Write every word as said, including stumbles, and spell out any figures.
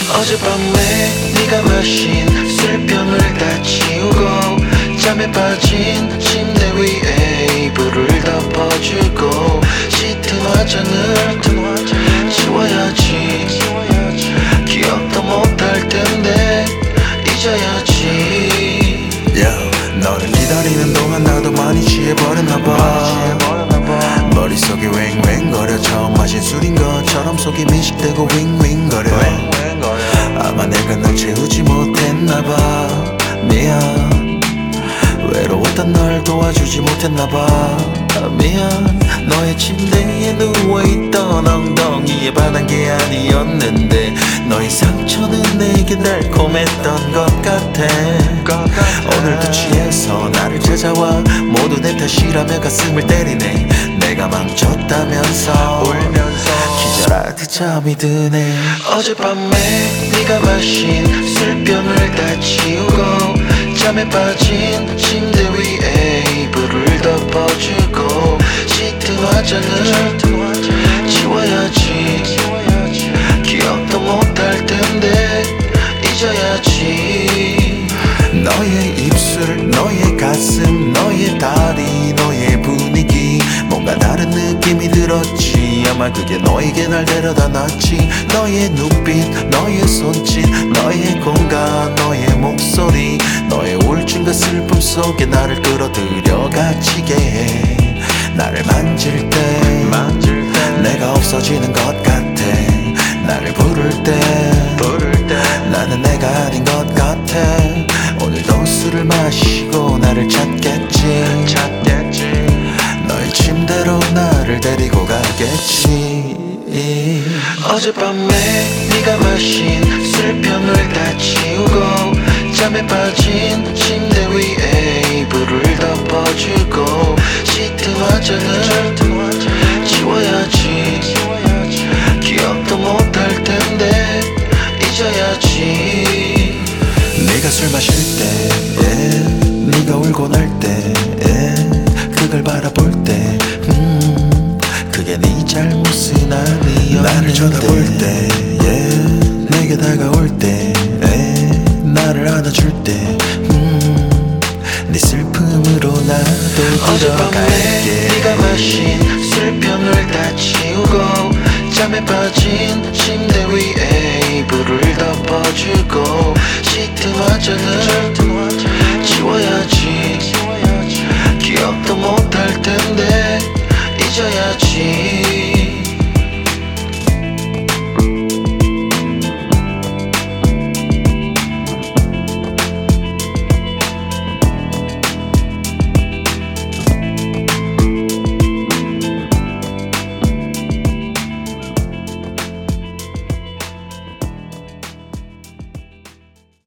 어젯밤에 네가 마신 술병을 다 치우고 잠에 빠진 침대 위에 이불을 덮어주고 짙은 화장을 지워야지. 기억도 못할 텐데 잊어야지. Yo, 너를 기다리는 동안 나도 많이 취해버렸나봐. 머릿속이 웽웽거려. 처음 마신 술인 것처럼 속이 미식되고 윙윙거려. 아마 내가 널 채우지 못했나봐. 미안. 외로웠던 널 도와주지 못했나봐. 미안. 너의 침대에 누워있던 엉덩이에 반한 게 아니었는데 너의 상처는 내게 달콤했던 것 같아. 오늘도 취해서 나를 찾아와 모두 내 탓이라며 가슴을 때리네. 내가 망쳤다면서 울면서 기절하듯 잠이 드네. 어젯밤에 네가 마신 술병을 다 치우고 잠에 빠진 침대 위에 이불을 덮어주고 짙은 화장을 지워야지. 기억도 못할 텐데 잊어야지. 너의 입술, 너의 가슴, 너의 다리, 너의 분위기 뭔가 다른 느낌이 들었지. 아마 그게 너에게 날 데려다 놨지. 너의 눈빛, 너의 손짓, 너의 공간, 너의 목소리, 너의 우울증과 슬픔 속에 나를 끌어들여 갇히게 해. 나를 만질 때, 만질 때 내가 없어지는 것 같아. 나를 부를 때, 부를 때 나는 내가 아닌 것 같아. 오늘도 술을 마시고 나를 찾겠지, 찾겠지. 너의 침대로 나를 데리고 가겠지. 어젯밤에 네가 마신 술병을 다 치우고 잠에 빠진 침대 위에 이불을 덮어주고 짙은 화장을 지워야지. 기억도 못할 텐데 잊어야지. 네가 술 마실 때, yeah. 네가 울고 날 때, yeah. 그걸 바라볼 때, 음, 그게 네 잘못은 아니었는데. 나를 쳐다볼 때, yeah. 내게 다가올 때, yeah. 나를 안아줄 때, 음, 네 슬픔으로 나도 어젯밤에 네가 마신 술병을 다 치우고 잠에 빠진 침대 위에 이불을 덮어주고 짙은 화장을 지워야지.